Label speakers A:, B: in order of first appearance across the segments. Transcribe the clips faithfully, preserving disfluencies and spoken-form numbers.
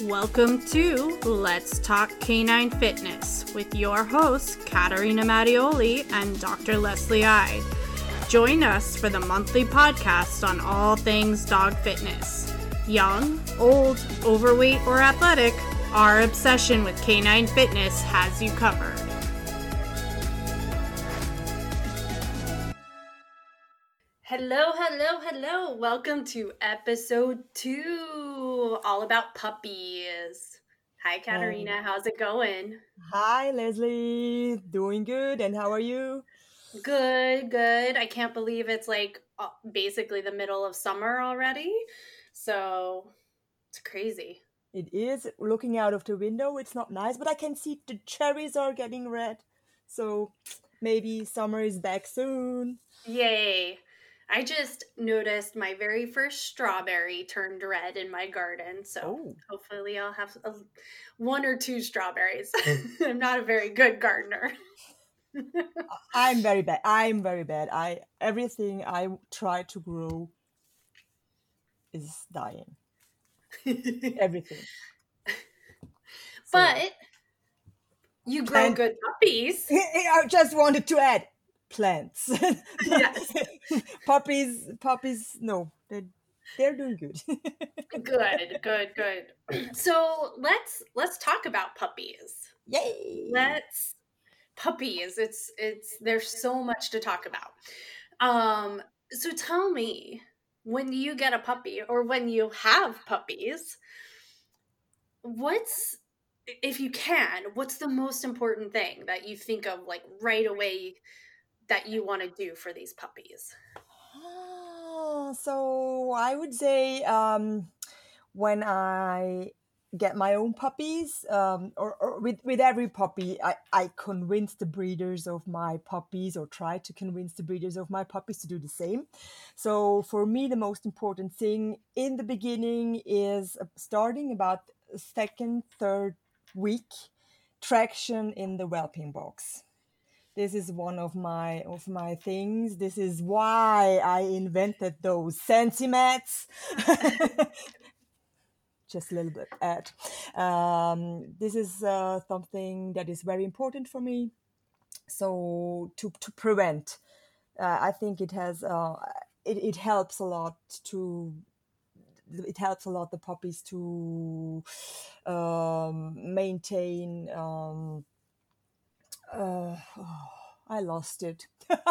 A: Welcome to Let's Talk Canine Fitness with your hosts, Katerina Mattioli and Doctor Leslie Ide. Join us for the monthly podcast on all things dog fitness. Young, old, overweight, or athletic, our obsession with canine fitness has you covered. Hello, hello, hello. Welcome to episode two, all about puppies. Hi, Katerina.
B: Hey.
A: How's it going?
B: Hi, Leslie. Doing good. And how are you?
A: Good, good. I can't believe it's like uh, basically the middle of summer already. So it's crazy.
B: It is. Looking out of the window, it's not nice, but I can see the cherries are getting red. So maybe summer is back soon.
A: Yay. I just noticed my very first strawberry turned red in my garden. So
B: Oh,
A: hopefully I'll have a, one or two strawberries. I'm not a very good gardener.
B: I'm very bad. I'm very bad. I everything I try to grow is dying. Everything. So
A: But you grow
B: and
A: good puppies.
B: I just wanted to add plants.
A: Yes.
B: Puppies, puppies, no, they're, they're doing good.
A: Good, good, good. So let's let's talk about puppies.
B: Yay!
A: Let's puppies. It's it's there's so much to talk about. Um, so tell me, when you get a puppy or when you have puppies, what's if you can, what's the most important thing that you think of like right away that you want to do for these puppies?
B: Ah, so I would say um, when I get my own puppies, um, or, or with, with every puppy, I, I convince the breeders of my puppies or try to convince the breeders of my puppies to do the same. So for me, the most important thing in the beginning is uh, starting about second, third week, traction in the whelping box. This is one of my of my things. This is why I invented those Sensi mats. Just a little bit ad. Um, this is uh, something that is very important for me. So to to prevent, uh, I think it has uh, it it helps a lot to it helps a lot the puppies to um, maintain. Um, uh, oh, I lost it.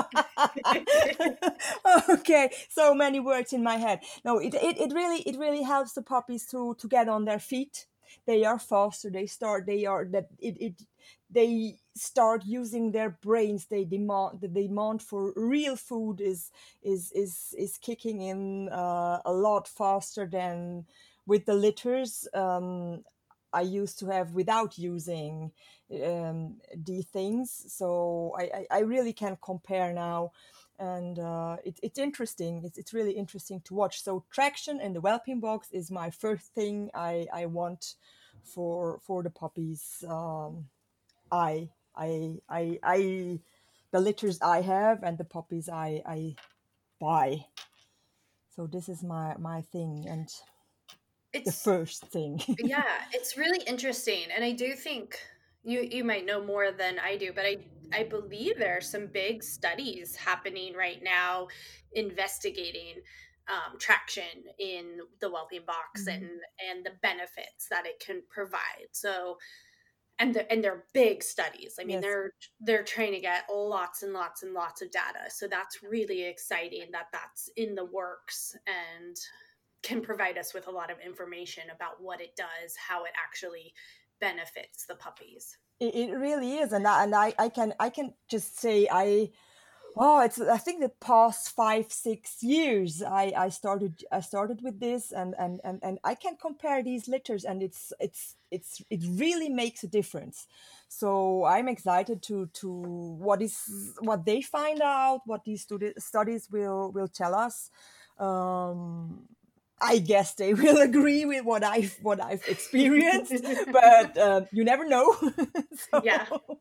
B: Okay, so many words in my head. No, it, it, it really it really helps the puppies to to get on their feet. They are faster. They start. They are that it, it they start using their brains. They demand the demand for real food is is is is kicking in uh, a lot faster than with the litters. Um, I used to have without using um, the things. So I, I, I really can compare now. And uh, it, it's interesting. It's, it's really interesting to watch. So traction in the whelping box is my first thing I, I want for for the puppies. Um, I, I, I, I, the litters I have and the puppies I, I buy. So this is my, my thing and the
A: It's
B: first thing.
A: yeah, it's really interesting, and I do think you you might know more than I do, but I I believe there are some big studies happening right now investigating um, traction in the whelping box and
B: Mhm.
A: and the benefits that it can provide. So and the, and they're big studies. I mean,
B: Yes.
A: they're they're trying to get lots and lots and lots of data. So that's really exciting that that's in the works and can provide us with a lot of information about what it does, how it actually benefits the puppies.
B: It, it really is, and I, and I, I can I can just say I oh it's I think the past five six years I, I started I started with this and, and, and, and I can compare these litters and it's it's it's it really makes a difference. So I'm excited to to what is what they find out, what these studi- studies will will tell us. Um, I guess they will agree with what I've what I've experienced, but uh, you never know.
A: Yeah.
B: so,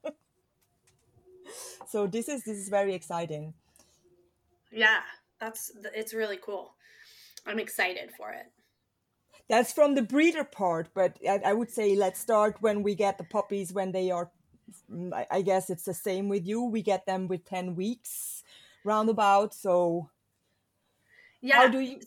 B: so this is this is very exciting.
A: Yeah. That's it's really cool. I'm excited for it.
B: that's from the breeder part, but I, I would say let's start when we get the puppies when they are. I, I guess it's the same with you. We get them with ten weeks roundabout. So how
C: Yeah.
B: do you?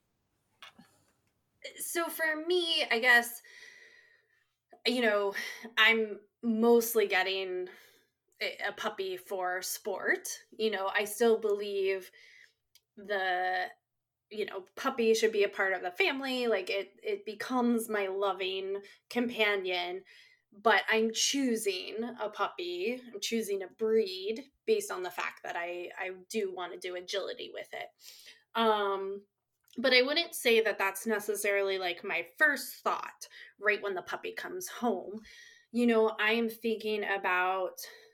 C: So for me, I guess, you know, I'm mostly getting a puppy for sport. You know, I still believe the, you know, puppy should be a part of the family. Like it, it becomes my loving companion, but I'm choosing a puppy. I'm choosing a breed based on the fact that I, I do want to do agility with it. Um, but I wouldn't say that that's necessarily like my first thought right when the puppy comes home. You know, I am thinking about,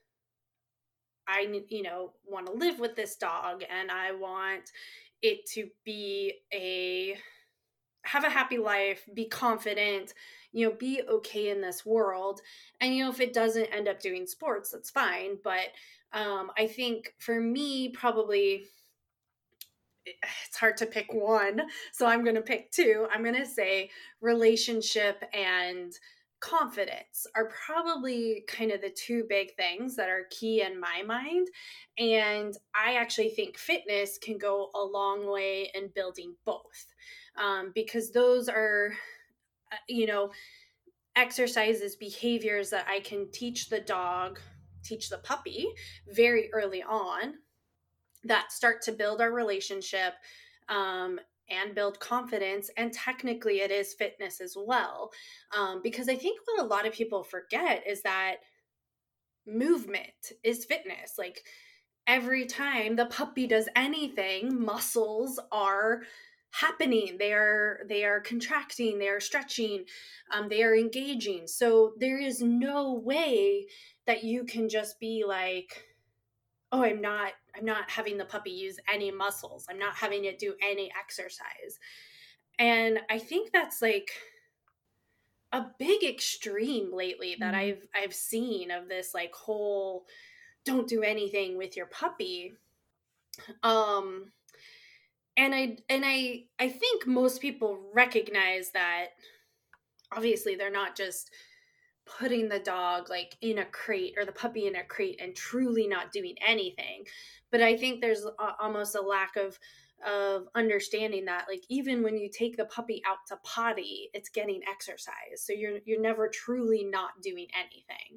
C: I, you know, want to live with this dog and I want it to be a, have a happy life, be confident, you know, be okay in this world. And, you know, if it doesn't end up doing sports, that's fine. But um, I think for me, probably, it's hard to pick one. So I'm going to pick two. I'm going to say relationship and confidence are probably kind of the two big things that are key in my mind. And I actually think fitness can go a long way in building both, um, because those are, you know, exercises, behaviors that I can teach the dog, teach the puppy very early on that start to build our relationship, um, and build confidence. And technically, it is fitness as well. Um, because I think what a lot of people forget is that movement is fitness. Like every time the puppy does anything, muscles are happening, they are they are contracting, they are stretching, um, they are engaging. So there is no way that you can just be like, oh, i'm not i'm not having the puppy use any muscles, I'm not having it do any exercise. And I think that's like a big extreme lately that
B: Mm.
C: i've i've seen of this like whole don't do anything with your puppy. um and i and i i think most people recognize that obviously they're not just putting the dog like in a crate or the puppy in a crate and truly not doing anything. But I think there's a, almost a lack of of understanding that like even when you take the puppy out to potty, it's getting exercise. So you're you're never truly not doing anything.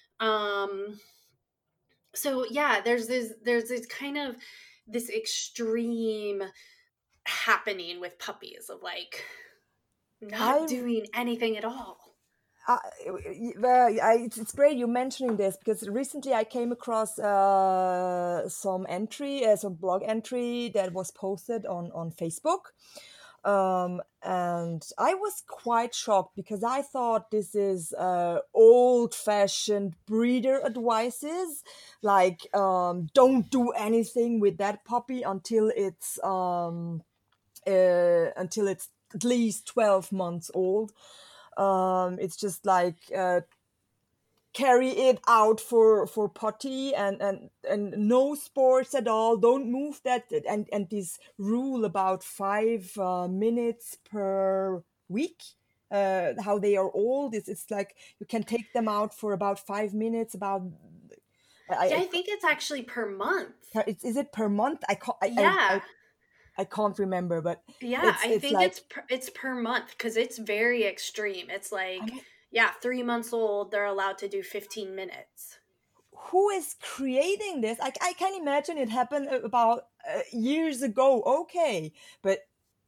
C: Um so yeah, there's this there's this kind of this extreme happening with puppies of like not
B: I
C: doing anything at all.
B: Uh, well, I, it's, it's great you mentioning this because recently I came across uh, some entry, uh, some blog entry that was posted on on Facebook, um, and I was quite shocked because I thought this is uh, old-fashioned breeder advices, like um, don't do anything with that puppy until it's um, uh, until it's at least twelve months old. Um, it's just like uh, carry it out for for potty and and and no sports at all. Don't move that, and and this rule about five uh, minutes per week. Uh, how they are old is it's like you can take them out for about five minutes. About I,
C: Yeah,
B: I
C: I think it's actually per month.
B: is, is it per month? I can't. I, I,
C: Yeah.
B: I I can't remember, but
C: Yeah,
B: it's
C: I
B: it's
C: think
B: like
C: it's per, it's per month because it's very extreme. It's
B: I
C: like,
B: mean,
C: yeah, three months old, they're allowed to do fifteen minutes.
B: who is creating this? I, I can imagine it happened about uh, years ago. Okay, but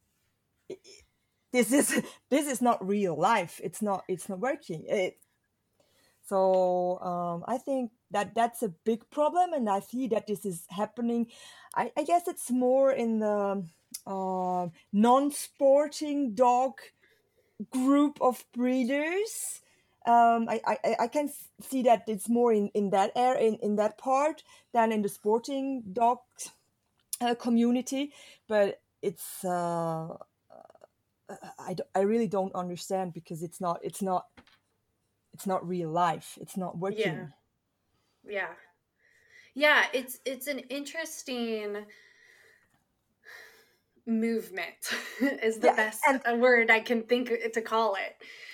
B: this is this is not real life. It's not it's not working. It, so um, I think that that's a big problem, and I see that this is happening. I, I guess it's more in the uh, non-sporting dog group of breeders. Um, I, I, I can see that it's more in, in that area, in, in that part than in the sporting dog uh, community. But it's uh, I, I really don't understand because it's not it's not it's not real life. It's not
C: Yeah.
B: working.
C: Yeah. Yeah, it's it's an interesting movement is the
B: Yeah,
C: best
B: and
C: word I can think to call it.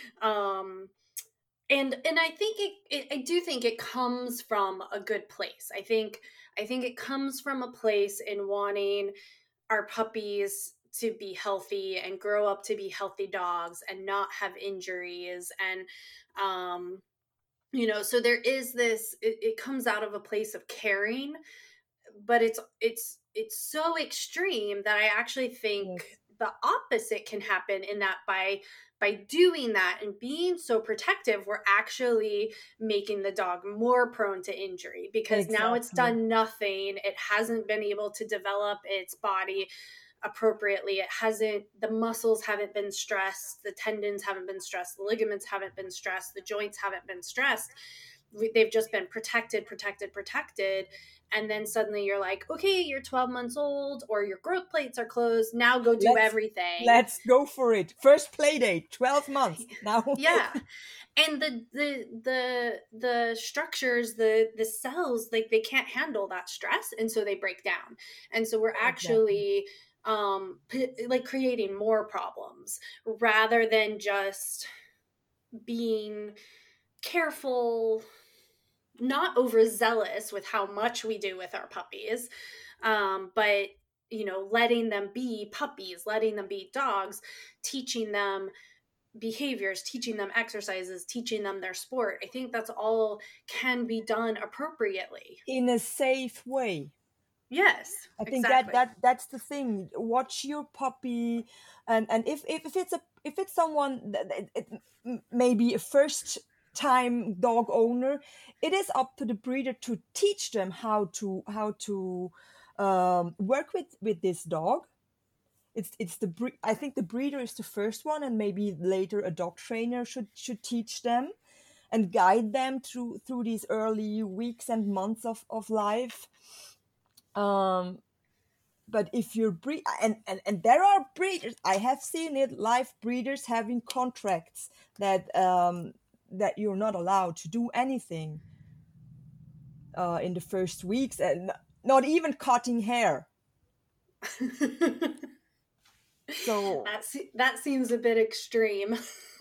C: Um, and and I think it, it I do think it comes from a good place. I think I think it comes from a place in wanting our puppies to be healthy and grow up to be healthy dogs and not have injuries. And um you know, so there is this, it, it comes out of a place of caring, but it's it's it's so extreme that I actually think
B: yes,
C: the opposite can happen, in that by by doing that and being so protective, we're actually making the dog more prone to injury, because now it's
B: exactly,
C: done nothing. It hasn't been able to develop its body appropriately. It hasn't, the muscles haven't been stressed, the tendons haven't been stressed, the ligaments haven't been stressed, the joints haven't been stressed. They've just been protected, protected, protected. And then suddenly you're like, okay, you're twelve months old, or your growth plates are closed. Now go do
B: let's
C: everything.
B: let's go for it. First play date, twelve months now.
C: Yeah. And the the the the structures, the the cells, like they can't handle that stress, and so they break down. And so we're
B: Exactly.
C: actually um p- like creating more problems, rather than just being careful, not overzealous with how much we do with our puppies, um, but you know, letting them be puppies, letting them be dogs, teaching them behaviors, teaching them exercises, teaching them their sport. I think that's all can be done appropriately.
B: In a safe way.
C: Yes,
B: I think that
C: exactly.
B: that that's the thing. Watch your puppy, and and if if, if it's a if it's someone that it, it, maybe a first time dog owner, it is up to the breeder to teach them how to how to um, work with with this dog. It's it's the bre- I think the breeder is the first one, and maybe later a dog trainer should should teach them and guide them through through these early weeks and months of of life. Um, but if you're breed and, and and there are breeders, I have seen it, live breeders having contracts that um that you're not allowed to do anything uh in the first weeks, and not even cutting hair. So
C: That se- that seems a bit extreme.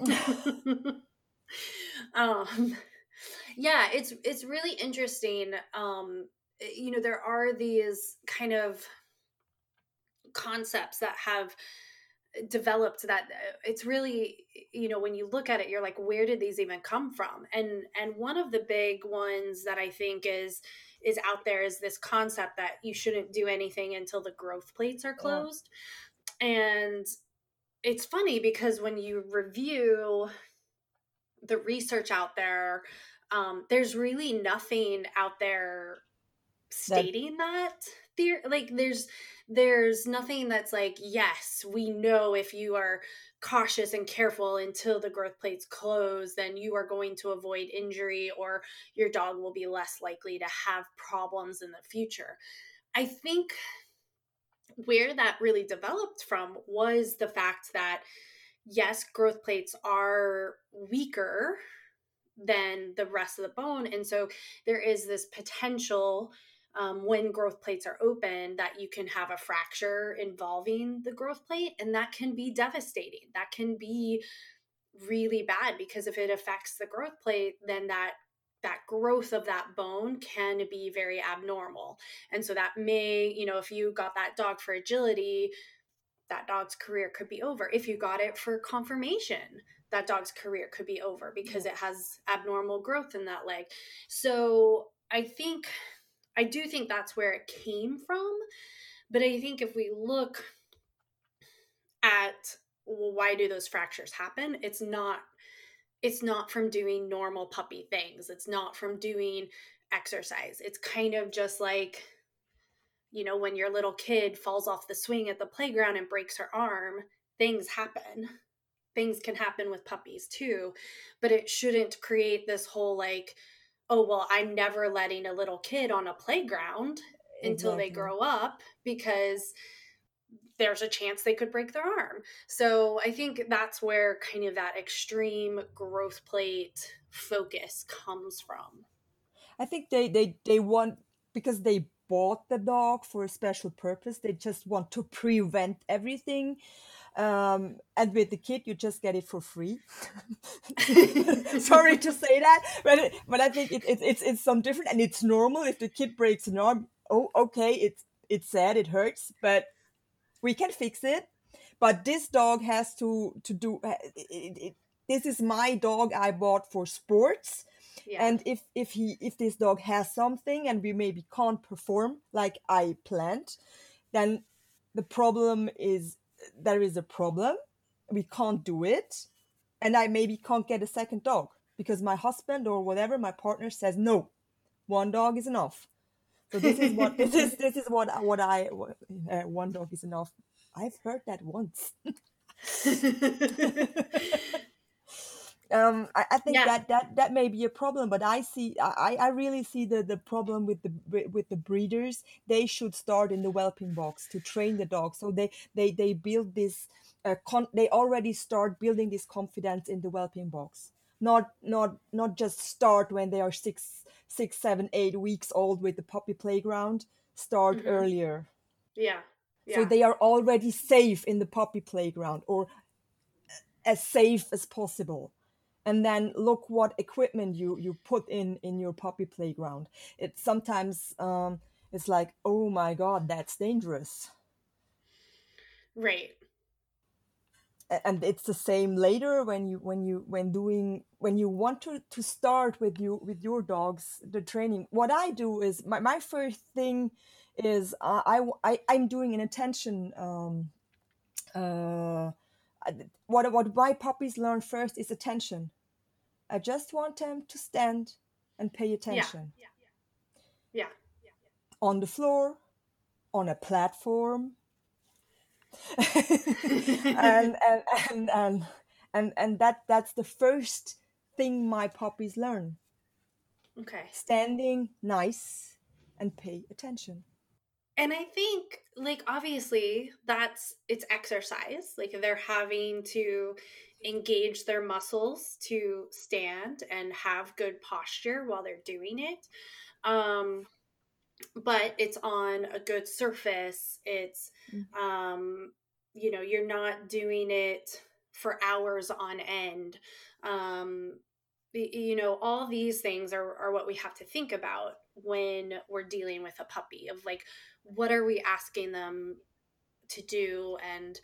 C: um, yeah, it's it's really interesting. Um, you know, there are these kind of concepts that have developed that uh, it's really, you know, when you look at it, you're like, where did these even come from? And and one of the big ones that I think is is out there is this concept that you shouldn't do anything until the growth plates are
B: yeah,
C: closed. And it's funny because when you review the research out there, um, there's really nothing out there
B: that
C: stating that there, like there's there's nothing that's like, yes, we know if you are cautious and careful until the growth plates close, then you are going to avoid injury, or your dog will be less likely to have problems in the future. I think where that really developed from was the fact that, yes, growth plates are weaker than the rest of the bone. And so there is this potential, um, when growth plates are open, that you can have a fracture involving the growth plate. And that can be devastating. That can be really bad, because if it affects the growth plate, then that that growth of that bone can be very abnormal. And so that may, you know, if you got that dog for agility, that dog's career could be over. If you got it for conformation, that dog's career could be over because
B: yeah.
C: it has abnormal growth in that leg. So I think, I do think that's where it came from. But I think if we look at, well, why do those fractures happen? It's not it's not from doing normal puppy things. It's not from doing exercise. It's kind of just like, you know, when your little kid falls off the swing at the playground and breaks her arm, things happen. Things can happen with puppies too, but it shouldn't create this whole like, oh, well, I'm never letting a little kid on a playground until they
B: Exactly.
C: grow up, because there's a chance they could break their arm. So I think that's where kind of that extreme growth plate focus comes from.
B: I think they they they want, because they bought the dog for a special purpose. They just want to prevent everything. Um, and with the kid, you just get it for free. Sorry to say that, but it, but I think it, it, it's it's some different, and it's normal if the kid breaks an arm. Oh, okay, it's it's sad, it hurts, but we can fix it. But this dog has to to do. It, it, this is my dog I bought for sports.
C: Yeah.
B: And if if he if this dog has something and we maybe can't perform like I planned, then the problem is there is a problem. We can't do it, and I maybe can't get a second dog because my husband or whatever, my partner says no, one dog is enough. So this is what this is this is what what I uh, one dog is enough. I've heard that once. um, I, I think
C: Yeah.
B: that, that that may be a problem, but I see I, I really see the, the problem with the with the breeders. They should start in the whelping box to train the dog, so they they they build this. Uh, con- they already start building this confidence in the whelping box. Not not not just start when they are six six seven eight weeks old with the puppy playground. Start
C: Mhm.
B: earlier.
C: Yeah. Yeah.
B: So they are already safe in the puppy playground, or as safe as possible. And then look what equipment you, you put in in your puppy playground. It sometimes um, it's like, oh my God, that's dangerous.
C: Right.
B: A- And it's the same later when you when you when doing when you want to, to start with you with your dogs the training. What I do is my, my first thing is uh, I, I I'm doing an attention um, uh, what what my puppies learn first is attention. I just want them to stand and pay attention.
C: Yeah.
B: On the floor, on a platform. and, and, and, and, and, and that that's the first thing my puppies learn.
C: Okay.
B: Standing nice and pay attention.
C: And I think, like, obviously that's it's exercise. Like, they're having to engage their muscles to stand and have good posture while they're doing it. Um, but it's on a good surface. It's,
B: Mm.
C: um, you know, you're not doing it for hours on end. Um, y- you know, all these things are, are what we have to think about when we're dealing with a puppy, of like, what are we asking them to do, and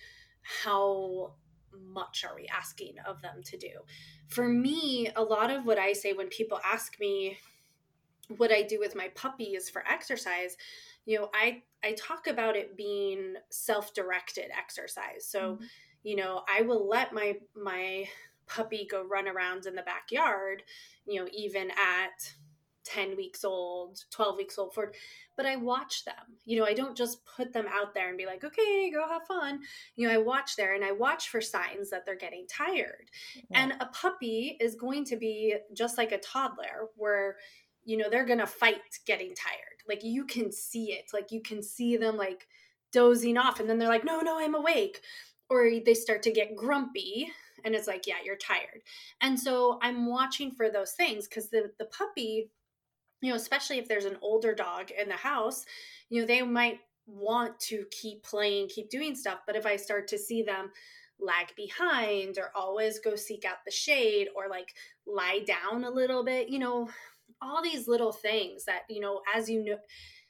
C: how much are we asking of them to do? For me, a lot of what I say when people ask me what I do with my puppies for exercise, you know, I I talk about it being self-directed exercise. So,
B: Mhm.
C: you know, I will let my my puppy go run around in the backyard, you know, even at ten weeks old, twelve weeks old, for but I watch them. You know, I don't just put them out there and be like, "Okay, go have fun." You know, I watch there and I watch for signs that they're getting tired.
B: Yeah.
C: And a puppy is going to be just like a toddler, where you know they're gonna fight getting tired. Like, you can see it, like you can see them like dozing off, and then they're like, no no I'm awake, or they start to get grumpy, and it's like, yeah, you're tired. And so I'm watching for those things, because the the puppy, you know, especially if there's an older dog in the house, you know, they might want to keep playing, keep doing stuff, but if I start to see them lag behind, or always go seek out the shade, or like lie down a little bit, you know, all these little things that, you know, as you know,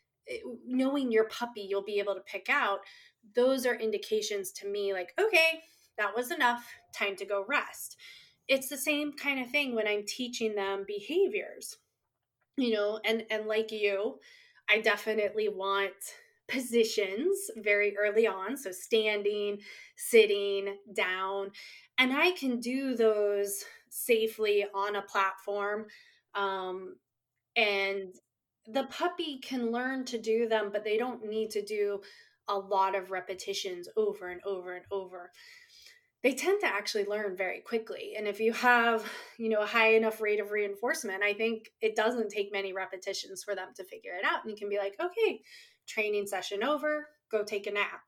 C: knowing your puppy, you'll be able to pick out. Those are indications to me, like, okay, that was enough, time to go rest. It's the same kind of thing when I'm teaching them behaviors, you know, and and like you, I definitely want positions very early on, so standing, sitting, down, and I can do those safely on a platform. um, and the puppy can learn to do them, but they don't need to do a lot of repetitions over and over and over. They tend to actually learn very quickly, and if you have, you know, a high enough rate of reinforcement, I think it doesn't take many repetitions for them to figure it out, and you can be like, okay, training session over, go take a nap.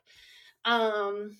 C: um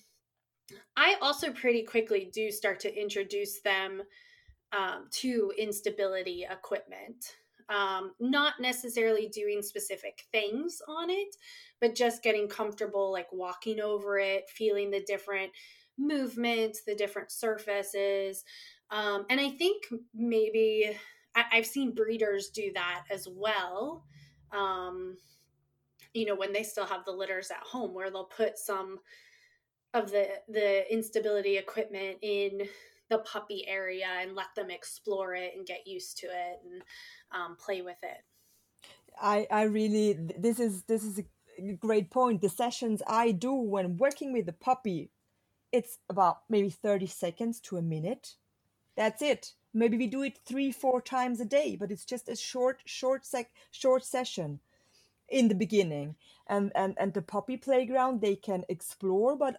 C: I also pretty quickly do start to introduce them um, to instability equipment. Um, not necessarily doing specific things on it, but just getting comfortable, like walking over it, feeling the different movements, the different surfaces. Um, and I think maybe I, I've seen breeders do that as well. Um, you know, when they still have the litters at home, where they'll put some of the the instability equipment in the puppy area and let them explore it and get used to it and um, play with it.
B: I, I really, this is, this is a great point. The sessions I do when working with the puppy, it's about maybe thirty seconds to a minute. That's it. Maybe we do it three, four times a day, but it's just a short, short sec, short session in the beginning. And, and, and the puppy playground, they can explore, but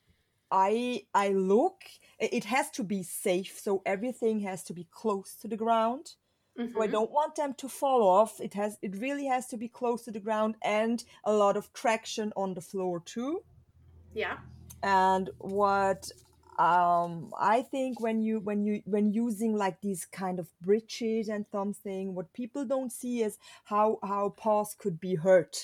B: I, I look, it has to be safe. So everything has to be close to the ground.
C: Mm-hmm.
B: So I don't want them to fall off. It has, it really has to be close to the ground and a lot of traction on the floor too.
C: Yeah.
B: And what um, I think when you when you when using like these kind of bridges and something, what people don't see is how how paws could be hurt.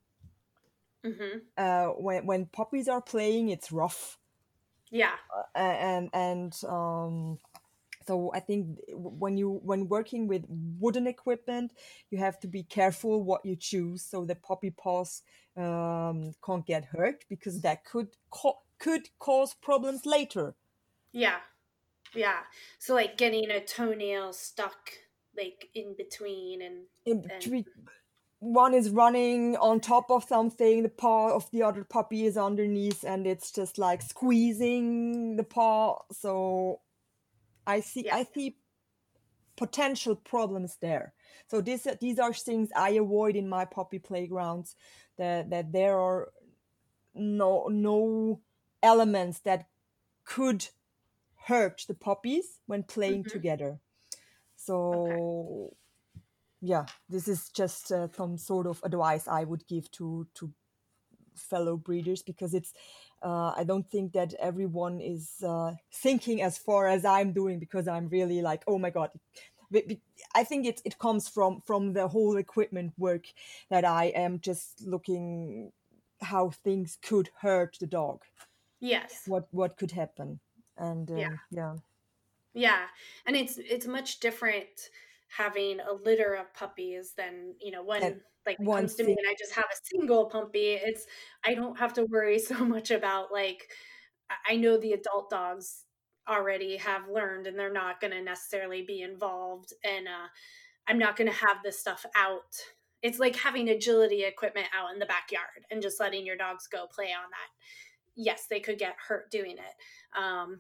C: Mm-hmm.
B: Uh, when when puppies are playing, it's rough.
C: Yeah.
B: Uh, and and um, so I think when you when working with wooden equipment, you have to be careful what you choose so the puppy paws um, can't get hurt, because that could co- could cause problems later.
C: Yeah. Yeah. So like getting a toenail stuck like in between and,
B: In
C: and
B: between, one is running on top of something, the paw of the other puppy is underneath, and it's just like squeezing the paw. So I see
C: yeah.
B: I see potential problems there. So this these are things I avoid in my puppy playgrounds, that that there are no no elements that could hurt the puppies when playing
C: Mm-hmm.
B: together. So
C: Okay.
B: yeah, this is just uh, some sort of advice I would give to to fellow breeders, because it's uh, I don't think that everyone is uh, thinking as far as I'm doing, because I'm really like, oh my god. I think it, it comes from from the whole equipment work, that I am just looking how things could hurt the dog.
C: Yes.
B: What what could happen. And
C: Yeah.
B: um, yeah.
C: Yeah. And it's it's much different having a litter of puppies than, you know, when
B: And
C: like it
B: one
C: comes to me
B: thing,
C: and I just have a single puppy, it's I don't have to worry so much about like I know the adult dogs already have learned and they're not going to necessarily be involved, and uh I'm not going to have this stuff out. It's like having agility equipment out in the backyard and just letting your dogs go play on that. Yes, they could get hurt doing it. Um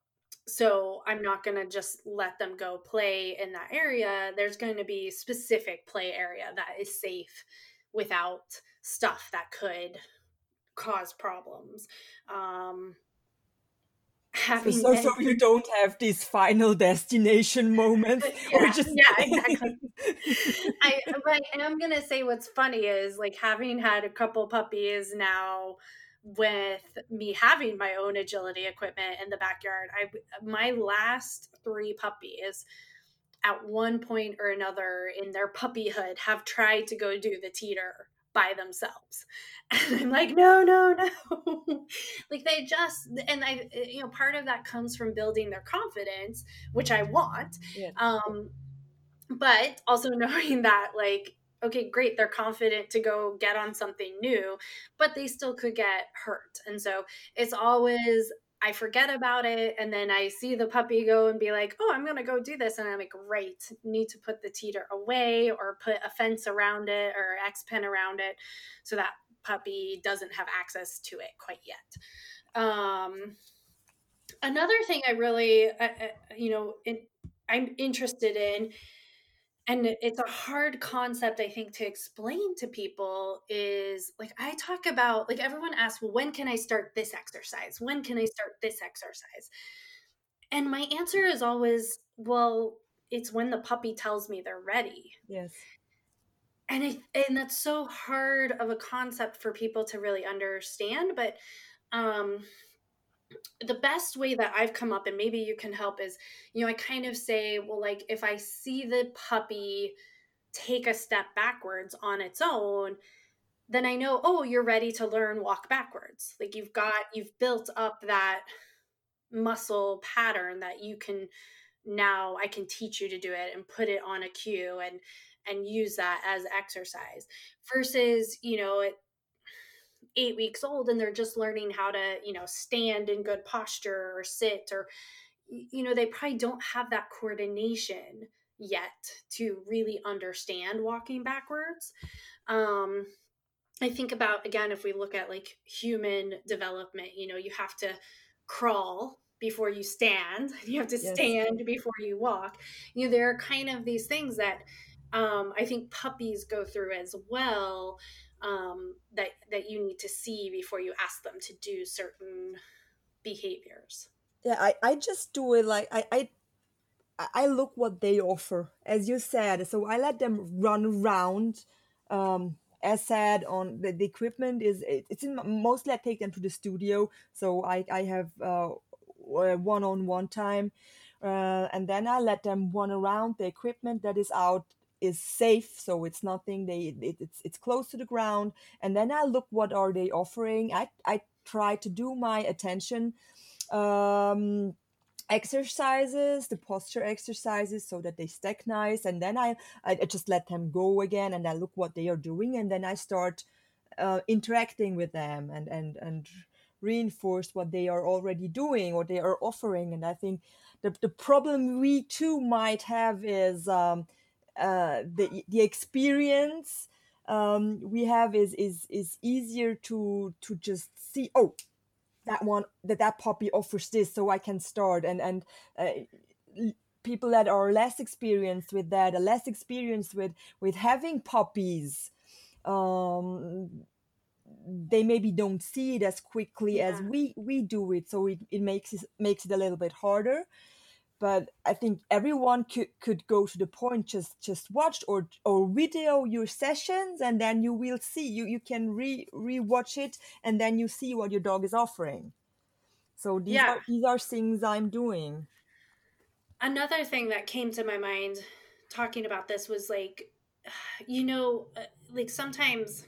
C: so I'm not going to just let them go play in that area. There's going to be specific play area that is safe without stuff that could cause problems. Um,
B: so,
C: having
B: so
C: been,
B: so you don't have these final destination moments, or
C: yeah,
B: just
C: yeah, exactly. I, but I'm going to say what's funny is like having had a couple puppies now, with me having my own agility equipment in the backyard, I my last three puppies at one point or another in their puppyhood have tried to go do the teeter by themselves. And I'm like, no, no, no. Like they just, and I, you know, part of that comes from building their confidence, which I want.
B: yeah.
C: Um, but also knowing that like, okay, great, they're confident to go get on something new, but they still could get hurt. And so it's always, I forget about it, and then I see the puppy go and be like, oh, I'm going to go do this. And I'm like, great, need to put the teeter away or put a fence around it or X pen around it so that puppy doesn't have access to it quite yet. Um, another thing I really, uh, uh, you know, in, I'm interested in, and it's a hard concept, I think, to explain to people, is like I talk about, like everyone asks, well, when can I start this exercise? When can I start this exercise? And my answer is always, well, it's when the puppy tells me they're ready.
B: Yes.
C: And I, and that's so hard of a concept for people to really understand. But um, the best way that I've come up, and maybe you can help, is, you know, I kind of say, well, like if I see the puppy take a step backwards on its own, then I know, oh, you're ready to learn walk backwards. Like you've got, you've built up that muscle pattern that you can, now I can teach you to do it and put it on a cue and, and use that as exercise versus, you know, at eight weeks old and they're just learning how to, you know, stand in good posture or sit or, you know, they probably don't have that coordination yet to really understand walking backwards. Um, I think about, again, if we look at like human development, you know, you have to crawl before you stand, you have to
B: Yes.
C: stand before you walk. You know, there are kind of these things that um, I think puppies go through as well, um, that, that you need to see before you ask them to do certain behaviors.
B: Yeah, I, I just do it like I, I I look what they offer, as you said. So I let them run around. Um, as said, on the, the equipment is it, it's in, mostly I take them to the studio. So I I have uh, one on one time, uh, and then I let them run around. The equipment that is out is safe, so it's nothing. They it, it's it's close to the ground, and then I look what are they offering. I I try to do my attention. Um, exercises, the posture exercises, so that they stack nice, and then I, I just let them go again, and I look what they are doing, and then I start uh, interacting with them and and and reinforce what they are already doing or they are offering. And I think the the problem we too might have is um, uh, the the experience um, we have is is is easier to to just see, oh, that one that that puppy offers this, so I can start. And and uh, people that are less experienced with that, are less experienced with with having puppies, um they maybe don't see it as quickly
C: Yeah.
B: as we we do it, so it, it makes it makes it a little bit harder. But I think everyone could, could go to the point, just just watch or or video your sessions, and then you will see, you you can re re-watch it, and then you see what your dog is offering. So these
C: Yeah.
B: are these are things I'm doing.
C: Another thing that came to my mind talking about this was like, you know, uh, like sometimes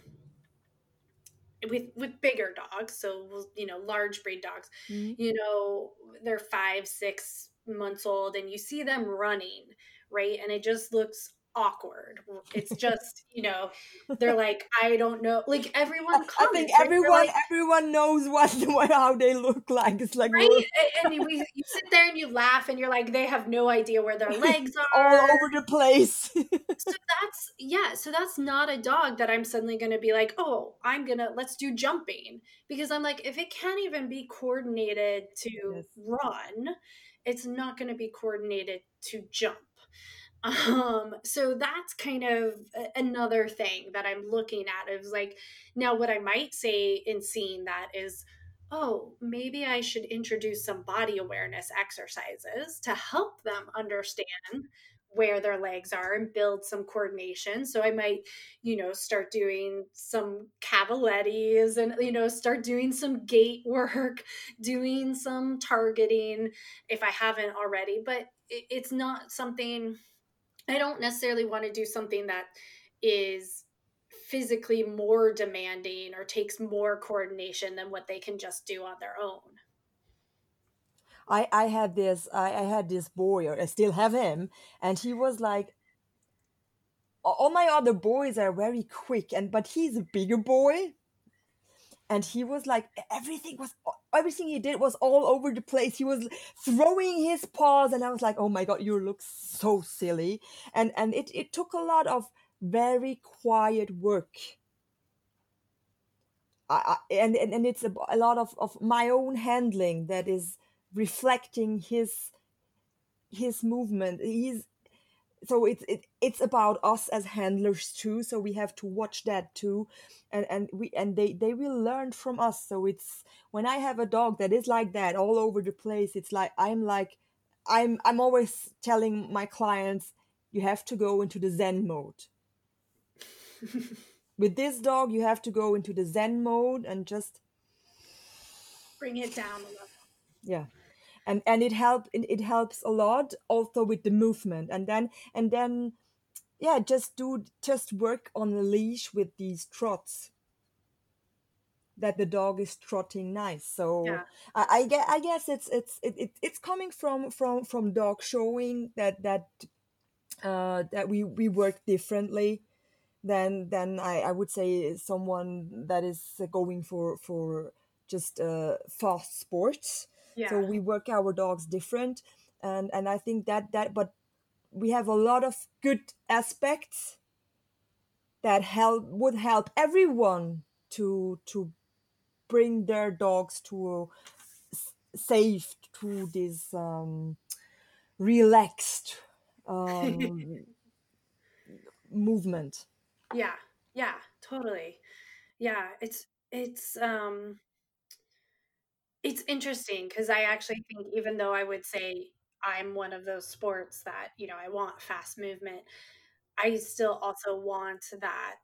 C: with with bigger dogs, so you know, large breed dogs,
B: Mm-hmm.
C: you know, they're five six months old and you see them running, right, and it just looks awkward. It's just, you know, they're like, I don't know, like everyone
B: I think
C: comments, right, they're
B: everyone
C: like,
B: everyone knows what, what how they look like. It's like
C: right,
B: we're
C: and we, you sit there and you laugh and you're like, they have no idea where their legs
B: all
C: are.
B: over the place.
C: So that's, yeah, so that's not a dog that I'm suddenly going to be like, oh, I'm going to, let's do jumping. Because I'm like, if it can't even be coordinated to
B: Yes.
C: run, it's not going to be coordinated to jump. Um, so that's kind of another thing that I'm looking at, is like, now what I might say in seeing that is, oh, maybe I should introduce some body awareness exercises to help them understand where their legs are and build some coordination. So I might, you know, start doing some cavalettis and, you know, start doing some gait work, doing some targeting if I haven't already. But it, it's not something, I don't necessarily want to do something that is physically more demanding or takes more coordination than what they can just do on their own.
B: I, I had this I, I had this boy, or I still have him, and he was like, all my other boys are very quick, and but he's a bigger boy, and he was like, everything was everything he did was all over the place. He was throwing his paws, and I was like, oh my god, you look so silly. And and it, it took a lot of very quiet work. I, I, and, and and it's a, a lot of, of my own handling that is reflecting his his movement. He's so it's it, it's about us as handlers too, so we have to watch that too. And and we and they they will learn from us. So it's, when I have a dog that is like that all over the place, it's like i'm like i'm i'm always telling my clients, you have to go into the Zen mode. With this dog, you have to go into the Zen mode and just
C: bring it down a level.
B: Yeah. And and it help it, it helps a lot also with the movement. And then and then yeah, just do just work on the leash with these trots, that the dog is trotting nice. So
C: Yeah.
B: I, I guess I guess it's it's it, it, it's coming from from from dog showing that that uh, that we we work differently than than I, I would say someone that is going for for just uh, fast sports. So
C: Yeah.
B: we work our dogs different, and and I think that that but we have a lot of good aspects that help would help everyone to to bring their dogs to s- safe, to this um, relaxed um, movement.
C: Yeah. Yeah, totally. Yeah, it's it's um it's interesting because I actually think even though I would say I'm one of those sports that, you know, I want fast movement, I still also want that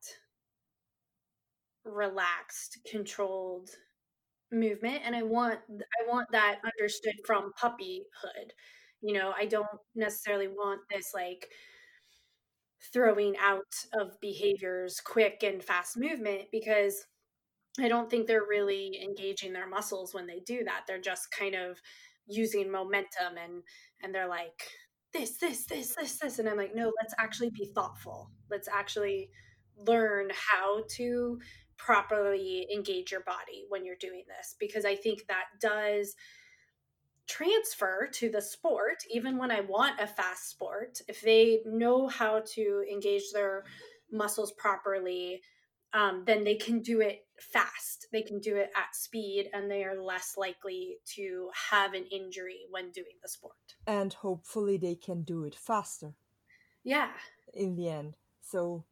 C: relaxed, controlled movement, and I want I want that understood from puppyhood. You know, I don't necessarily want this like throwing out of behaviors, quick and fast movement, because I don't think they're really engaging their muscles when they do that. They're just kind of using momentum, and and they're like this this this this this, and I'm like, no, let's actually be thoughtful. Let's actually learn how to properly engage your body when you're doing this, because I think that does transfer to the sport. Even when I want a fast sport, if they know how to engage their muscles properly, um, then they can do it fast. They can do it at speed, and they are less likely to have an injury when doing the sport.
B: And hopefully they can do it faster
C: Yeah.
B: in the end. So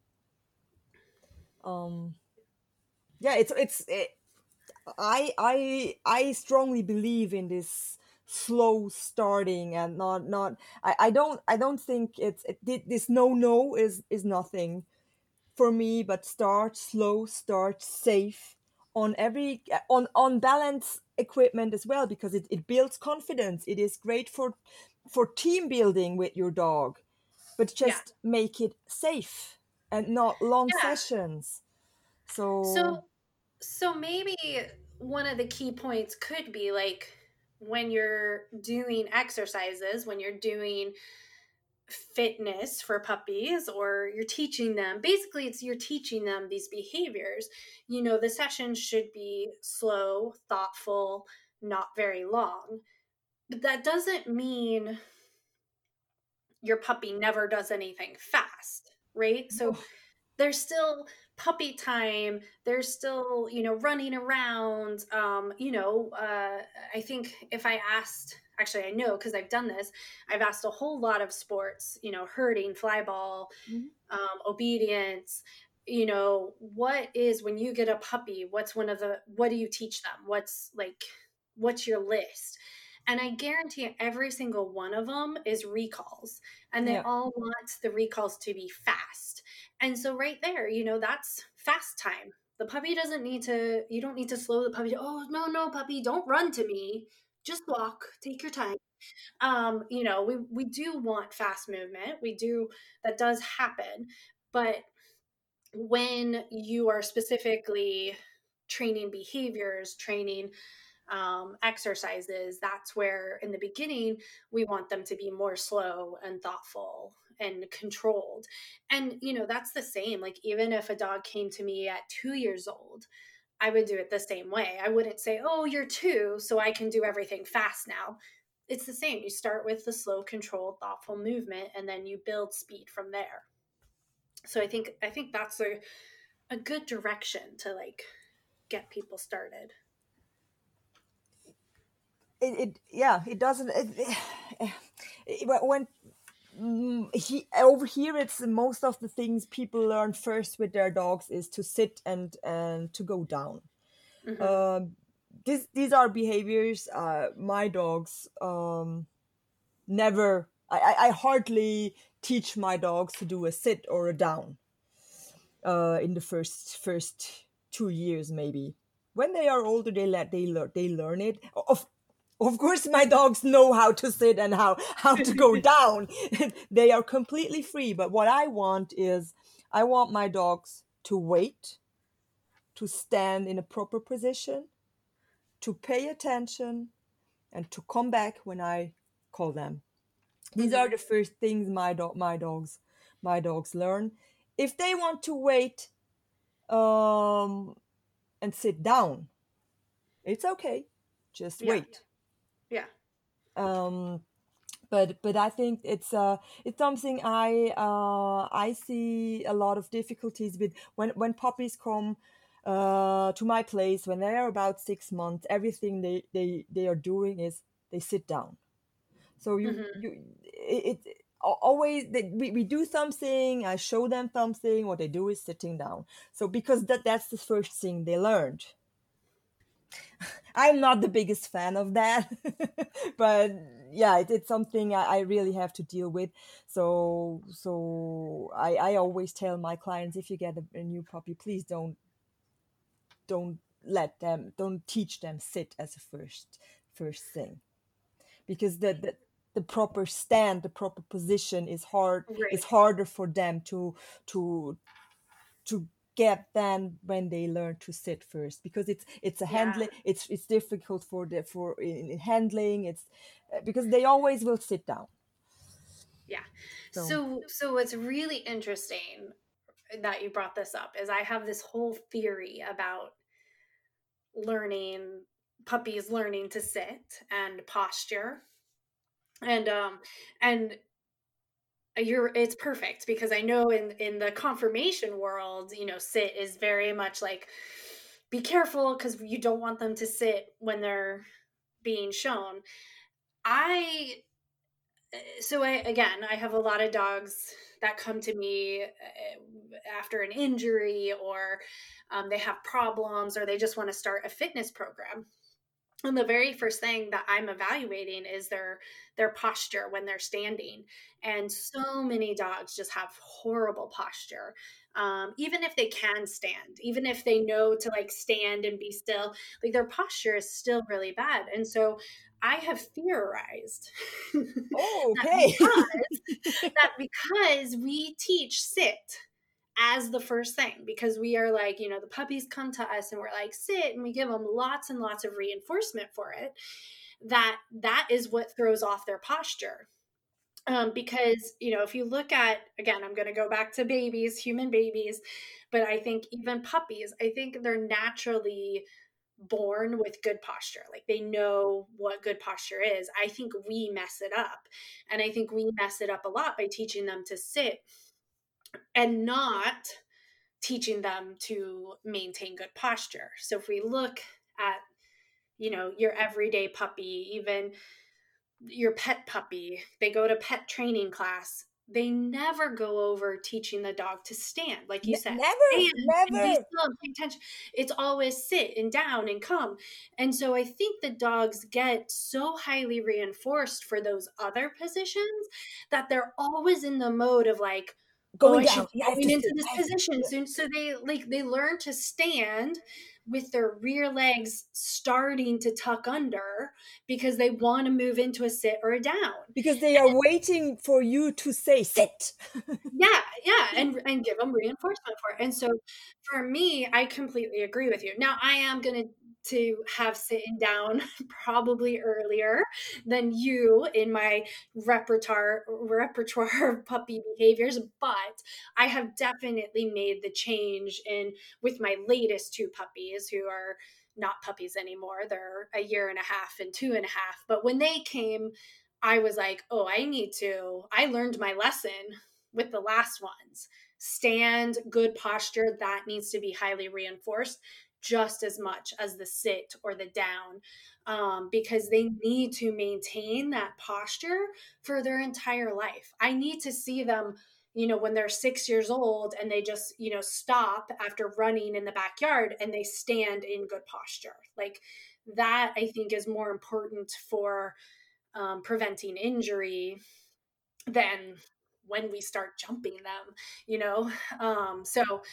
B: um yeah, it's it's it, I I I strongly believe in this slow starting, and not not I, I don't I don't think it's it, this no no is is nothing for me, but start slow, start safe on every on on balance equipment as well, because it, it builds confidence. It is great for for team building with your dog, but
C: Yeah.
B: just make it safe and not long
C: Yeah.
B: sessions. So
C: So so maybe one of the key points could be like when you're doing exercises, when you're doing fitness for puppies, or you're teaching them, basically it's you're teaching them these behaviors, you know, the session should be slow, thoughtful, not very long. But that doesn't mean your puppy never does anything fast, right? So there's still puppy time, there's still, you know, running around. Um you know, uh I think if I asked, actually I know because I've done this, I've asked a whole lot of sports, you know, herding, flyball,
B: mhm.
C: um obedience, you know, what is, when you get a puppy, what's one of the, what do you teach them, what's like, what's your list? And I guarantee every single one of them is recalls, and they
B: Yeah,
C: all want the recalls to be fast. And so right there, you know, that's fast time. The puppy doesn't need to, you don't need to slow the puppy. Oh, no, no, puppy, don't run to me. Just walk, take your time. Um, you know, we we do want fast movement. We do, that does happen. But when you are specifically training behaviors, training um, exercises, that's where in the beginning we want them to be more slow and thoughtful and controlled. And, you know, that's the same. Like, even if a dog came to me at two years old, I would do it the same way. I wouldn't say, oh, you're two, so I can do everything fast now. It's the same. You start with the slow, controlled, thoughtful movement, and then you build speed from there. So I think I think that's a a good direction to like get people started.
B: it, it yeah it doesn't it, it, when mm, he over here, it's most of the things people learn first with their dogs is to sit and and to go down.
C: Mm-hmm.
B: um this, these are behaviors uh my dogs um never I, I I hardly teach my dogs to do a sit or a down uh in the first first two years maybe. When they are older, they let they learn they learn it. Of Of course, my dogs know how to sit and how, how to go down. They are completely free. But what I want is, I want my dogs to wait, to stand in a proper position, to pay attention, and to come back when I call them. These
C: Mm-hmm.
B: are the first things my dog, my dogs, my dogs learn. If they want to wait um, and sit down, it's okay. Just
C: Yeah.
B: wait.
C: Yeah.
B: Um, but but I think it's uh it's something I uh I see a lot of difficulties with when when puppies come uh to my place when they are about six months. Everything they they they are doing is they sit down. So you
C: Mm-hmm.
B: you it, it always they, we, we do something, I show them something, what they do is sitting down. So because that that's the first thing they learned. I'm not the biggest fan of that, but yeah, it, it's something I, I really have to deal with. So, so I, I always tell my clients, if you get a, a new puppy, please don't, don't let them, don't teach them sit as a first, first thing, because the, the the proper stand, the proper position is hard, is
C: Right.
B: harder for them to, to, to get than when they learn to sit first, because it's it's a
C: Yeah.
B: handling, it's it's difficult for the for in, in handling, it's uh, because they always will sit down.
C: Yeah.
B: So
C: So so what's really interesting that you brought this up is I have this whole theory about learning puppies learning to sit and posture. And um and you're it's perfect because I know in in the conformation world, you know, sit is very much like be careful because you don't want them to sit when they're being shown. I so I again, I have a lot of dogs that come to me after an injury or um, they have problems or they just want to start a fitness program. And the very first thing that I'm evaluating is their their posture when they're standing. And so many dogs just have horrible posture. Um, even if they can stand, even if they know to like stand and be still, like their posture is still really bad. And so I have theorized
B: oh,
C: that
B: okay.
C: because that because we teach sit as the first thing, because we are like, you know, the puppies come to us and we're like sit and we give them lots and lots of reinforcement for it, that that is what throws off their posture. Um, because, you know, if you look at, again, I'm going to go back to babies, human babies, but I think even puppies, I think they're naturally born with good posture. Like they know what good posture is. I think we mess it up. And I think we mess it up a lot by teaching them to sit and not teaching them to maintain good posture. So if we look at, you know, your everyday puppy, even your pet puppy, they go to pet training class. They never go over teaching the dog to stand, like you
B: N-
C: said,
B: never,
C: stand and be
B: never.
C: still and pay attention. It's always sit and down and come. And so I think the dogs get so highly reinforced for those other positions that they're always in the mode of like, oh,
B: Going
C: I should
B: down,
C: be
B: you have to
C: going into
B: sit,
C: this
B: I have to
C: position soon. So they like they learn to stand with their rear legs starting to tuck under because they want to move into a sit or a down.
B: because they are waiting for you to say sit.
C: Yeah, yeah, and and give them reinforcement for it. And so for me, I completely agree with you. Now I am gonna to have sitting down probably earlier than you in my repertoire repertoire of puppy behaviors, but I have definitely made the change in with my latest two puppies who are not puppies anymore. They're a year and a half and two and a half. But when they came, I was like, oh, I need to, I learned my lesson with the last ones. Stand, good posture, that needs to be highly reinforced just as much as the sit or the down, um, because they need to maintain that posture for their entire life. I need to see them, you know, when they're six years old and they just, you know, stop after running in the backyard and they stand in good posture. Like that, I think, is more important for um, preventing injury than when we start jumping them, you know? Um, so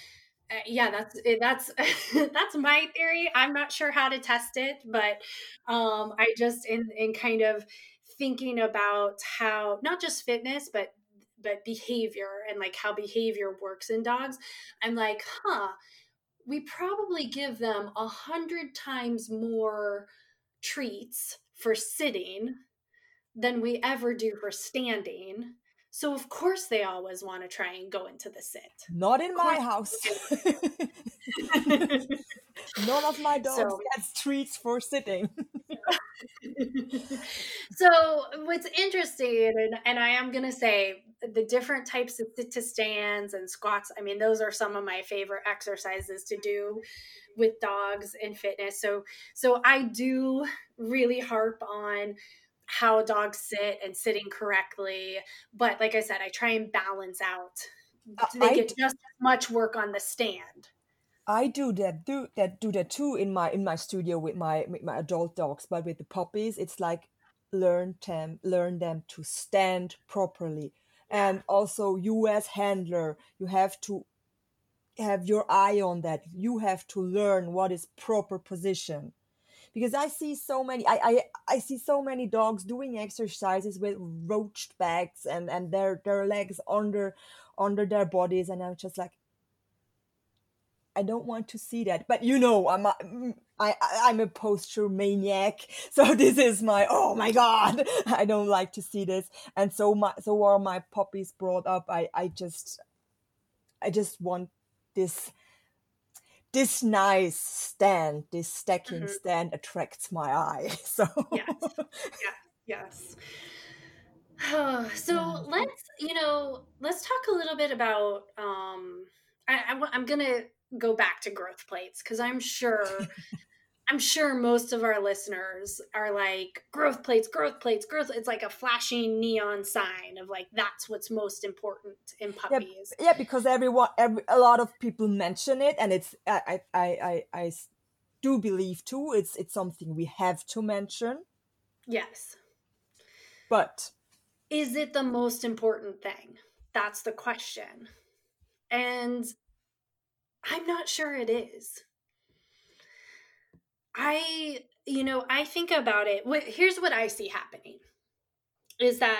C: Uh, yeah, that's that's that's my theory. I'm not sure how to test it, but um, I just in in kind of thinking about how not just fitness, but but behavior and like how behavior works in dogs. I'm like, huh, we probably give them a hundred times more treats for sitting than we ever do for standing. So of course they always want to try and go into the sit.
B: Not in
C: Of
B: my
C: course.
B: house. None of my dogs
C: So
B: gets treats for sitting.
C: so what's interesting, and, and I am going to say the different types of sit to stands and squats, I mean, those are some of my favorite exercises to do with dogs in fitness. So, so I do really harp on how dogs sit and sitting correctly. But like I said, I try and balance out. They
B: I,
C: get just as much work on the stand.
B: I do that do that do that too in my in my studio with my with my adult dogs, but with the puppies, it's like learn them learn them to stand properly. And also you as handler, you have to have your eye on that. You have to learn what is proper position. Because I see so many I, I I see so many dogs doing exercises with roached backs and and their their legs under under their bodies, and I'm just like, I don't want to see that. But you know, I'm a, I, I'm a posture maniac. So this is my, oh my God, I don't like to see this. And so my, so are my puppies brought up. I, I just, I just want this, this nice stand, this stacking
C: Mhm.
B: stand attracts my eye. So
C: Yes. Yeah. Yes. So let's, you know, let's talk a little bit about, um, I, I, am going to go back to growth plates because I'm sure, I'm sure most of our listeners are like growth plates, growth plates, growth. It's like a flashing neon sign of like, that's what's most important in
B: yeah,
C: puppies.
B: yeah, because everyone, every, a lot of people mention it, and it's, I, I, I, I, I do believe too, it's, it's something we have to mention.
C: Yes.
B: But
C: is it the most important thing? That's the question. And I'm not sure it is. I, you know, I think about it. Here's what I see happening is that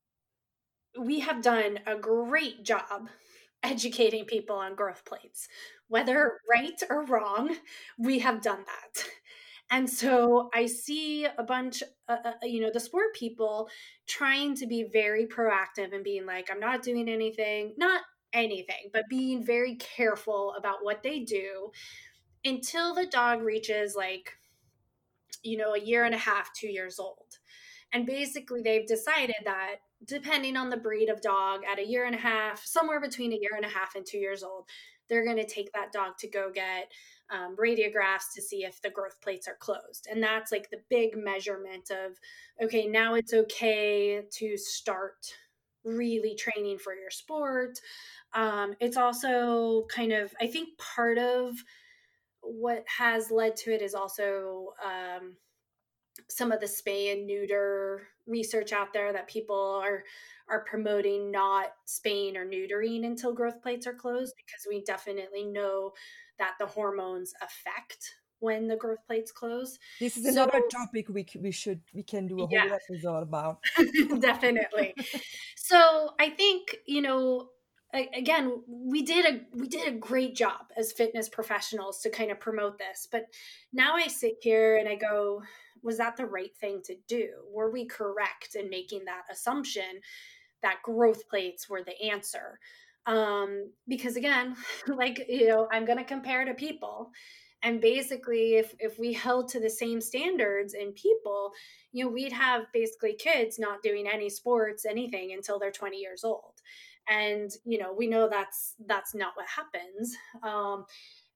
C: we have done a great job educating people on growth plates. Whether right or wrong, we have done that. And so I see a bunch, uh, uh, you know, the sport people trying to be very proactive and being like, I'm not doing anything, not anything, but being very careful about what they do until the dog reaches like, you know, a year and a half, two years old. And basically, they've decided that depending on the breed of dog, at a year and a half, somewhere between a year and a half and two years old, they're going to take that dog to go get um, radiographs to see if the growth plates are closed. And that's like the big measurement of, okay, now it's okay to start really training for your sport. Um, it's also kind of, I think part of what has led to it is also um, some of the spay and neuter research out there that people are are promoting not spaying or neutering until growth plates are closed, because we definitely know that the hormones affect when the growth plates close.
B: This is
C: So,
B: another topic we we should we can do a whole
C: yeah.
B: episode about.
C: Definitely. So I think, you know, again, we did a we did a great job as fitness professionals to kind of promote this. But now I sit here and I go, was that the right thing to do? Were we correct in making that assumption that growth plates were the answer? Um, because again, like, you know, I'm going to compare to people. And basically, if, if we held to the same standards in people, you know, we'd have basically kids not doing any sports, anything until they're twenty years old. And, you know, we know that's, that's not what happens. Um,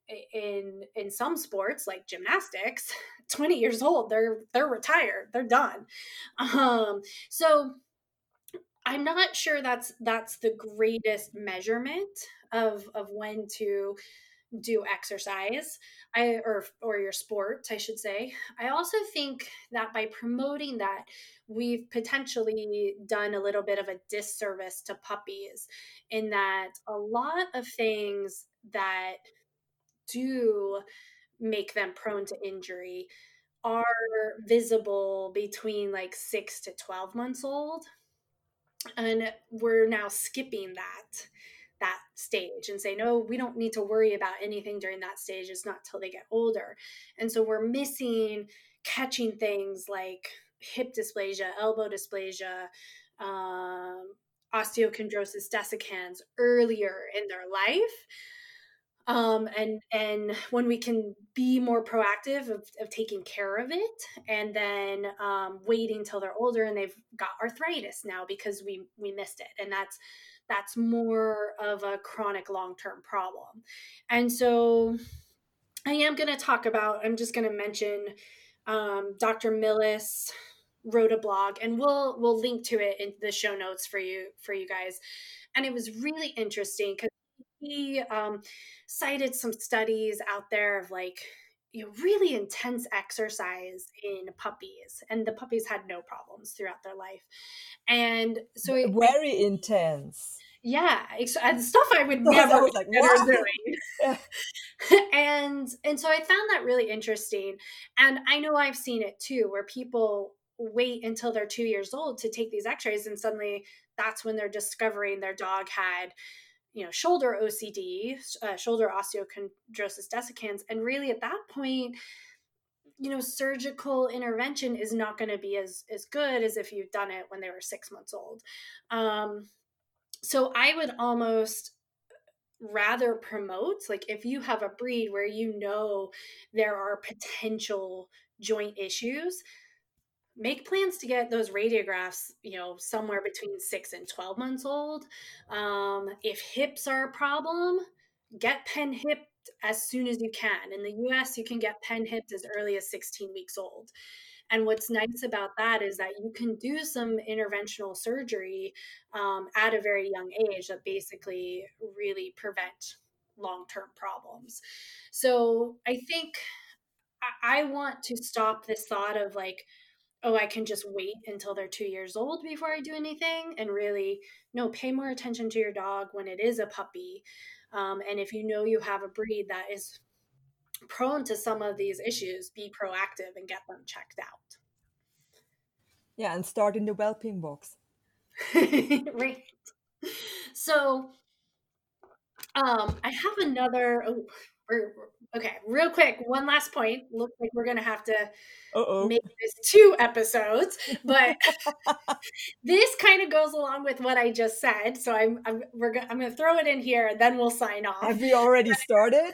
C: in in some sports like gymnastics, twenty years old, they're they're retired, they're done. Um, so I'm not sure that's that's the greatest measurement of of when to do exercise, I or or your sport, I should say. I also think that by promoting that, we've potentially done a little bit of a disservice to puppies, in that a lot of things that do make them prone to injury are visible between like six to twelve months old. And we're now skipping that that stage and say, no, we don't need to worry about anything during that stage. It's not till they get older. And so we're missing catching things like hip dysplasia, elbow dysplasia, um, osteochondrosis dissecans earlier in their life. Um, and and when we can be more proactive of, of taking care of it, and then um, waiting till they're older and they've got arthritis now because we we missed it, and that's that's more of a chronic long-term problem. And so I am going to talk about, I'm just going to mention um, Doctor Millis wrote a blog, and we'll we'll link to it in the show notes for you for you guys. And it was really interesting because he um, cited some studies out there of like, you know, really intense exercise in puppies, and the puppies had no problems throughout their life. And so it,
B: very I, intense.
C: Yeah, and stuff I would never I was like, consider doing. and and so I found that really interesting. And I know I've seen it too, where people wait until they're two years old to take these x-rays, and suddenly that's when they're discovering their dog had, you know, shoulder O C D, uh, shoulder osteochondrosis dissecans. And really at that point, you know, surgical intervention is not going to be as, as good as if you've done it when they were six months old. Um, so I would almost rather promote, like if you have a breed where you know there are potential joint issues, make plans to get those radiographs, you know, somewhere between six and twelve months old. Um, if hips are a problem, get pen hipped as soon as you can. In the U S, you can get pen hipped as early as sixteen weeks old. And what's nice about that is that you can do some interventional surgery um, at a very young age that basically really prevent long-term problems. So I think I, I want to stop this thought of like, oh, I can just wait until they're two years old before I do anything, and really, no, pay more attention to your dog when it is a puppy. Um, and if you know you have a breed that is prone to some of these issues, be proactive and get them checked out.
B: Yeah, and start in the whelping box.
C: Right. So um, I have another, oh, we're, okay, real quick, one last point. Looks like we're going to have to Uh-oh. make this two episodes, but this kind of goes along with what I just said. So I'm I'm we're go- I'm going to throw it in here, and then we'll sign off.
B: Have we already started?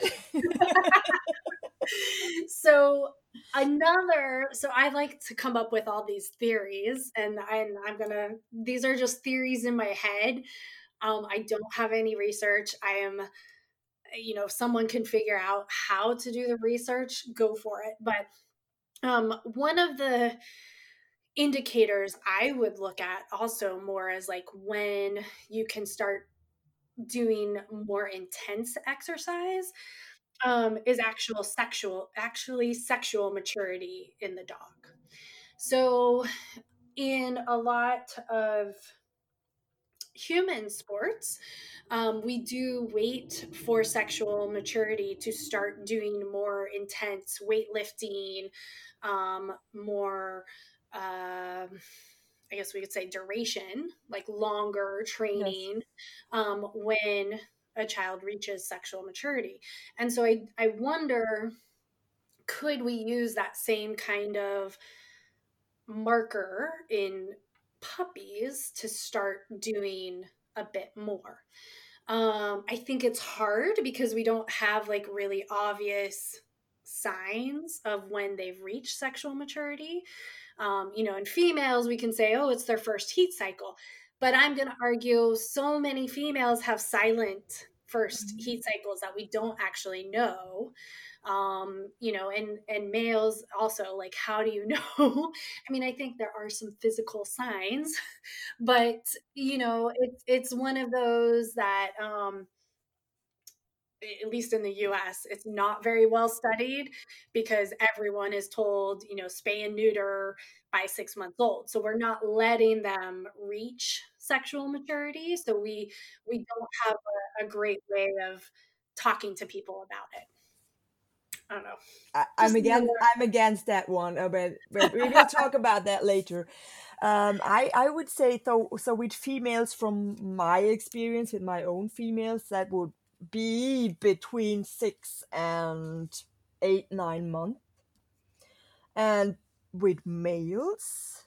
C: So another, so I like to come up with all these theories, and I'm, I'm gonna, these are just theories in my head. Um, I don't have any research. I am, you know, if someone can figure out how to do the research, go for it. But um, one of the indicators I would look at also more as like when you can start doing more intense exercise um, is actual sexual, actually sexual maturity in the dog. So in a lot of human sports, um, we do wait for sexual maturity to start doing more intense weightlifting, um, more, uh, I guess we could say duration, like longer training, yes. um, when a child reaches sexual maturity. And so I, I wonder, could we use that same kind of marker in puppies to start doing a bit more? Um, I think it's hard because we don't have like really obvious signs of when they've reached sexual maturity. Um, you know, in females, we can say, oh, it's their first heat cycle. But I'm going to argue so many females have silent first mm-hmm. heat cycles that we don't actually know. Um, you know, and, and males also, like, how do you know? I mean, I think there are some physical signs, but, you know, it's, it's one of those that, um, at least in the U S, it's not very well studied because everyone is told, you know, spay and neuter by six months old. So we're not letting them reach sexual maturity. So we, we don't have a, a great way of talking to people about it. I don't know.
B: I, I'm against I'm against that one, uh, but but we will talk about that later. Um, I I would say so. So with females, from my experience with my own females, that would be between six and eight nine months, and with males,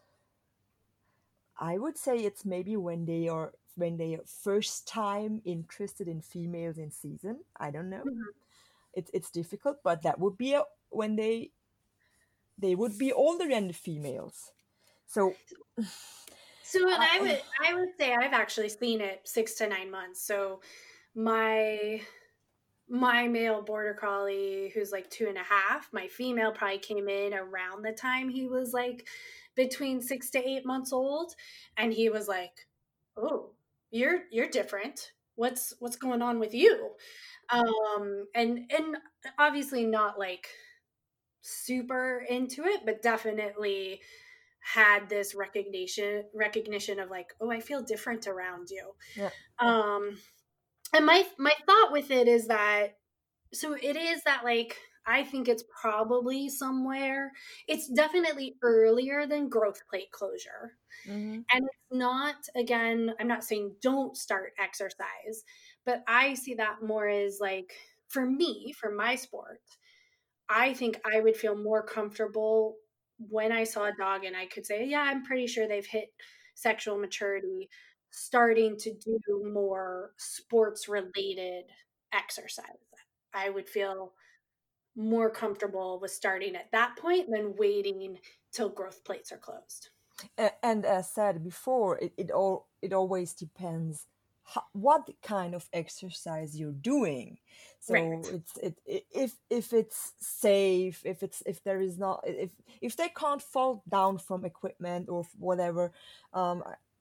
B: I would say it's maybe when they are when they are first time interested in females in season. I don't know.
C: Mhm.
B: It's it's difficult, but that would be a, when they they would be older than the females. So
C: So and I, I would I would say I've actually seen it six to nine months. So my my male border collie, who's like two and a half, my female probably came in around the time he was like between six to eight months old, and he was like, "Oh, you're you're different. What's what's going on with you?" Um, and and obviously not like super into it, but definitely had this recognition recognition of like, oh, I feel different around you.
B: yeah.
C: Um, and my my thought with it is that, so it is that like, I think it's probably somewhere, it's definitely earlier than growth plate closure.
B: Mm-hmm.
C: And it's not, again, I'm not saying don't start exercise, but I see that more as like, for me, for my sport, I think I would feel more comfortable when I saw a dog and I could say, yeah, I'm pretty sure they've hit sexual maturity, starting to do more sports related exercise. I would feel more comfortable with starting at that point than waiting till growth plates are closed.
B: And, and as said before, it, it all it always depends how, what kind of exercise you're doing. So
C: Right.
B: it's it, it if if it's safe, if it's if there is not if if they can't fall down from equipment or whatever, um,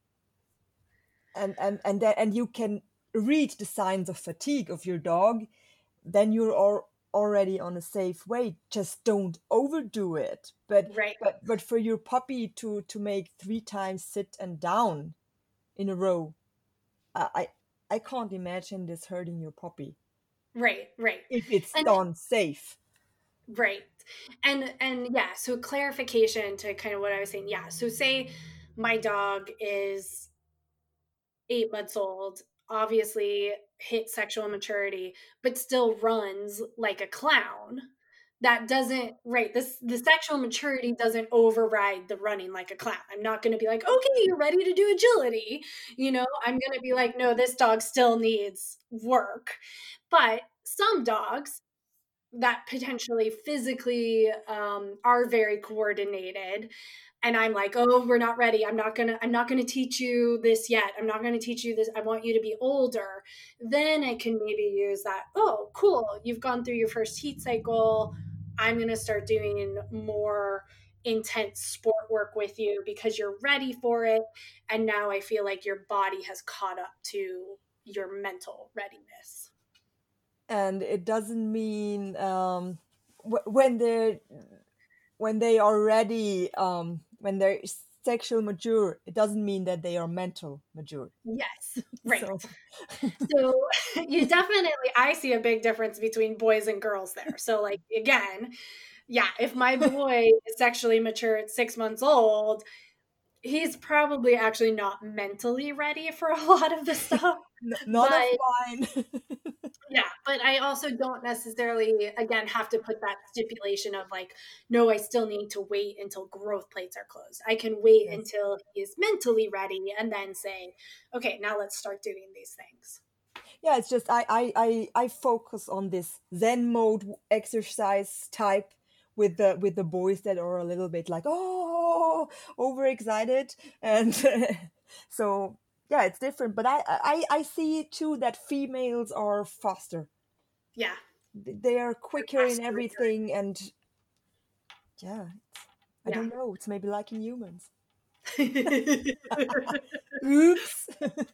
B: and and and then and you can read the signs of fatigue of your dog, then you're all already on a safe way. Just don't overdo it. But
C: Right.
B: but but for your puppy to to make three times sit and down in a row, I I, I can't imagine this hurting your puppy
C: Right. Right.
B: if it's
C: And
B: done safe.
C: Right. And and yeah, so clarification to kind of what I was saying. Yeah. So say my dog is eight months old, obviously hit sexual maturity, but still runs like a clown. That doesn't, right, this the sexual maturity doesn't override the running like a clown. I'm not going to be like, okay, you're ready to do agility. You know, I'm going to be like, no, this dog still needs work. But some dogs that potentially physically um, are very coordinated, and I'm like, oh, we're not ready. I'm not gonna, I'm not gonna teach you this yet. I'm not gonna teach you this. I want you to be older. Then I can maybe use that. Oh, cool. You've gone through your first heat cycle. I'm gonna start doing more intense sport work with you because you're ready for it. And now I feel like your body has caught up to your mental readiness.
B: And it doesn't mean um, w- when they when they are ready, um, when they're sexual mature, it doesn't mean that they are mental mature.
C: Yes, right.
B: So,
C: so you definitely, I see a big difference between boys and girls there. So like, again, yeah, if my boy is sexually mature at six months old, he's probably actually not mentally ready for a lot of the stuff.
B: N- not
C: but,
B: of mine.
C: Yeah, but I also don't necessarily, again, have to put that stipulation of like, no, I still need to wait until growth plates are closed. I can wait
B: Yes.
C: until he is mentally ready and then say, okay, now let's start doing these things.
B: Yeah, it's just I, I, I, I focus on this Zen mode exercise type with the with the boys that are a little bit like, oh, overexcited. And so yeah, it's different. But I, I, I see too that females are faster.
C: Yeah.
B: They are quicker in everything, and yeah, I
C: Yeah.
B: don't know. It's maybe like in humans. Oops.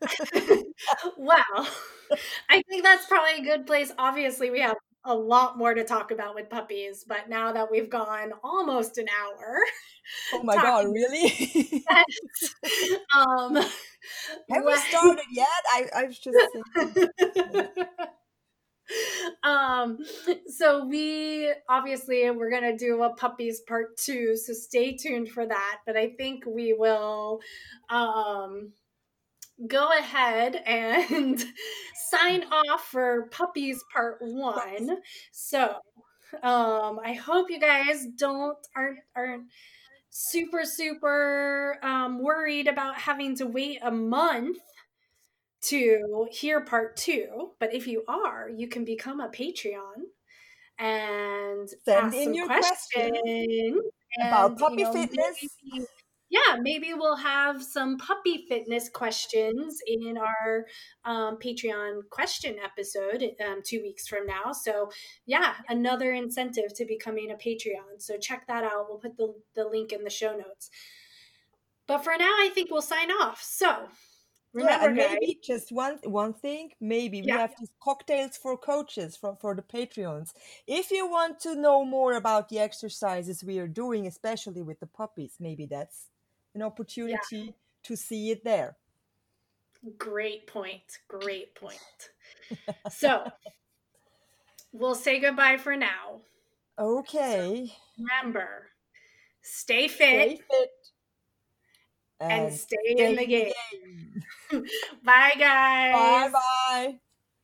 C: Wow. I think that's probably a good place. Obviously, we have a lot more to talk about with puppies, but now that we've gone almost an hour.
B: Oh my God, really?
C: um,
B: Have we started yet? I, I was just thinking.
C: um, so we obviously we're gonna do a puppies part two, so stay tuned for that. But I think we will um, go ahead and sign off for puppies part one. So um, I hope you guys don't aren't aren't super super um, worried about having to wait a month to hear part two. But if you are, you can become a Patreon and
B: Send
C: ask
B: in
C: some
B: your
C: questions.
B: questions about
C: And
B: puppy
C: you know,
B: fitness.
C: maybe, yeah, maybe we'll have some puppy fitness questions in our um, Patreon question episode um, two weeks from now. So yeah, another incentive to becoming a Patreon. So check that out. We'll put the, the link in the show notes. But for now, I think we'll sign off. So remember,
B: yeah, and
C: guys,
B: maybe just one one thing, maybe we
C: yeah.
B: have these cocktails for coaches for, for the Patreons. If you want to know more about the exercises we are doing, especially with the puppies, maybe that's an opportunity yeah. to see it there.
C: Great point. Great point. So we'll say goodbye for now.
B: Okay.
C: So remember, stay fit,
B: stay fit
C: and,
B: and
C: stay,
B: stay
C: in the
B: in
C: game.
B: The game.
C: Bye, guys.
B: Bye bye.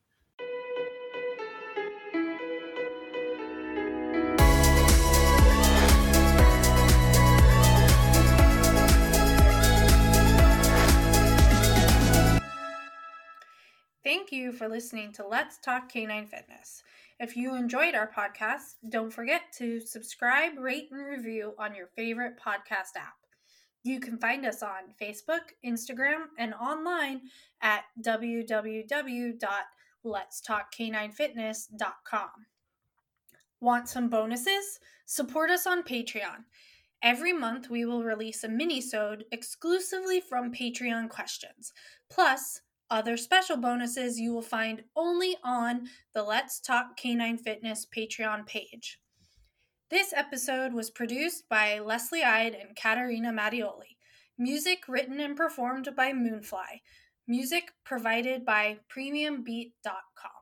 A: Thank you for listening to Let's Talk Canine Fitness. If you enjoyed our podcast, don't forget to subscribe, rate, and review on your favorite podcast app. You can find us on Facebook, Instagram, and online at w w w dot lets talk canine fitness dot com. Want some bonuses? Support us on Patreon. Every month we will release a mini-sode exclusively from Patreon questions, plus other special bonuses you will find only on the Let's Talk Canine Fitness Patreon page. This episode was produced by Leslie Ide and Katerina Mattioli. Music written and performed by Moonfly. Music provided by premium beat dot com.